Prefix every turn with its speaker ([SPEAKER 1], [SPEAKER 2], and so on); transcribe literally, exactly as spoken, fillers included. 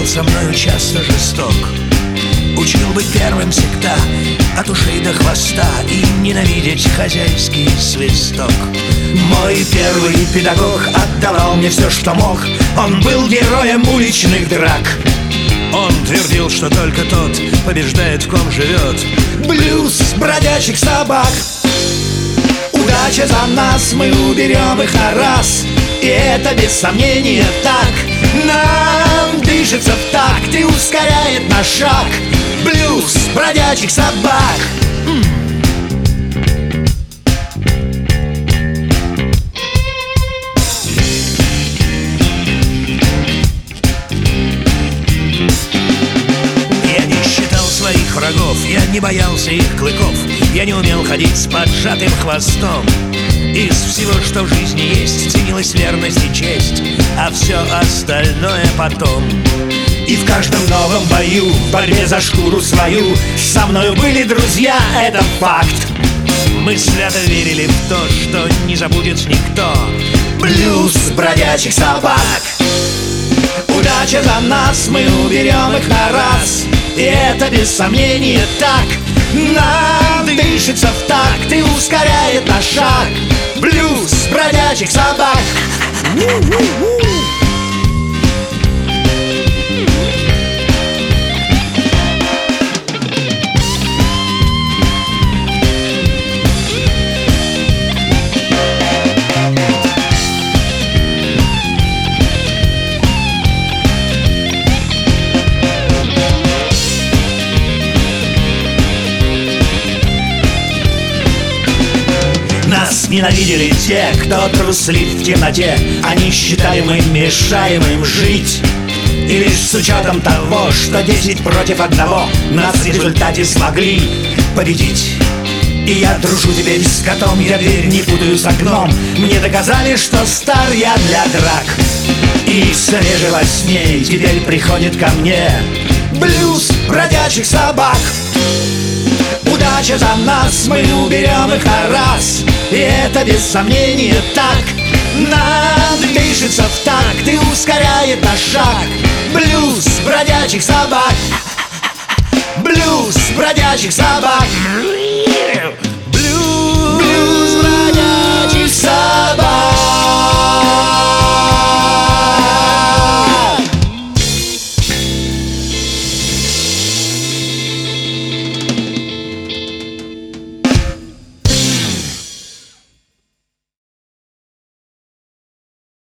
[SPEAKER 1] был со мною часто жесток, учил быть первым всегда, от ушей до хвоста, и ненавидеть хозяйский свисток. Мой первый педагог отдавал мне все, что мог. Он был героем уличных драк. Он твердил, что только тот побеждает, в ком живет блюз бродячих собак. Удача за нас, мы уберем их на раз, и это без сомнения так. Нам дышится в такт и ускоряет наш шаг блюз бродячих собак. Я не считал своих врагов, я не боялся их клыков, я не умел ходить с поджатым хвостом. Из всего, что в жизни есть, ценилась верность и честь, а все остальное потом. И в каждом новом бою, в борьбе за шкуру свою, со мною были друзья, это факт. Мы свято верили в то, что не забудет никто блюз бродячих собак. Удача за нас, мы уберем их на раз, и это без сомнения так. Нам дышится в такт и ускоряет наш шаг блюз бродячих собак. Нас ненавидели те, кто труслив в темноте. Они считали, мы мешаем им жить. И лишь с учетом того, что десять против одного нас в результате смогли победить. И я дружу теперь с котом, я дверь не путаю с окном. Мне доказали, что стар я для драк. И свежего сней теперь приходит ко мне блюз бродячих собак. Удача за нас, мы уберем их на раз, и это без сомнения так. Нам дышится в такт и ускоряет наш шаг блюз бродячих собак. Блюз бродячих собак.